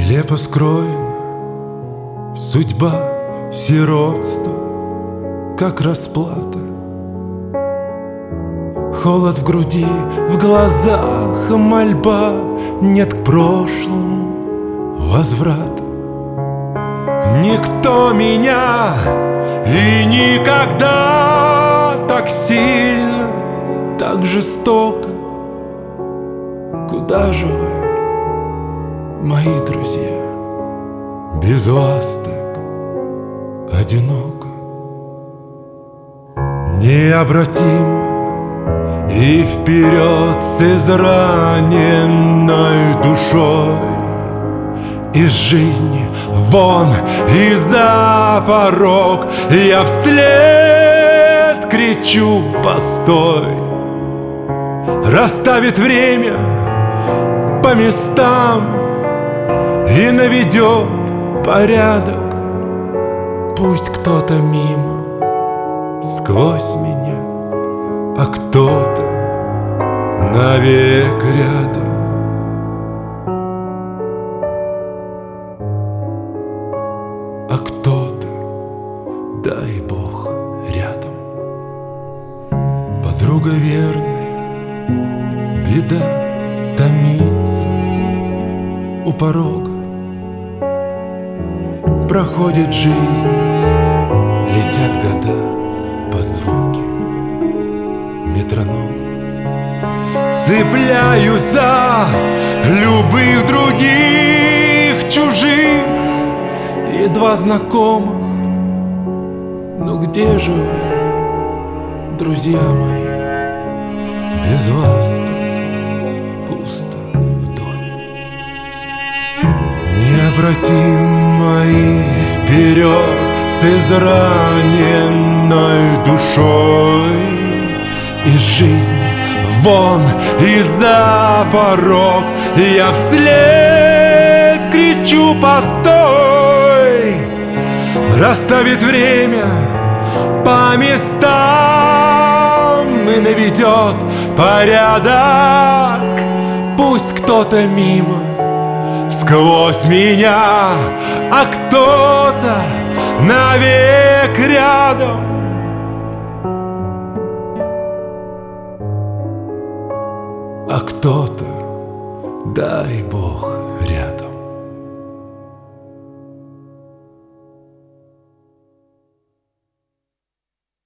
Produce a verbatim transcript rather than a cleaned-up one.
Нелепо скроена судьба сиротства, как расплата. Холод в груди, в глазах мольба, нет к прошлому возврата. Никто меня и никогда так сильно, так жестоко. Куда же вы, мои друзья? Без вас так одиноко. Необратимо и вперед с израненной душой. Из жизни вон и за порог я вслед кричу: постой! Расставит время по местам и наведет порядок. Пусть кто-то мимо, сквозь меня, а кто-то навек рядом. А кто-то, дай Бог, рядом. Подруга верная, беда томится у порога. Проходит жизнь, летят года под звуки метроном. Цепляюсь за любых других чужих, едва знакомых. Но где же вы, друзья мои? Без вас так пусто в доме. Необратимо и вперед с израненной душой. Из жизни вон и за порог я вслед кричу: постой! Расставит время по местам и наведет порядок. Пусть кто-то мимо, сквозь меня, а кто-то навек рядом. А кто-то, дай Бог,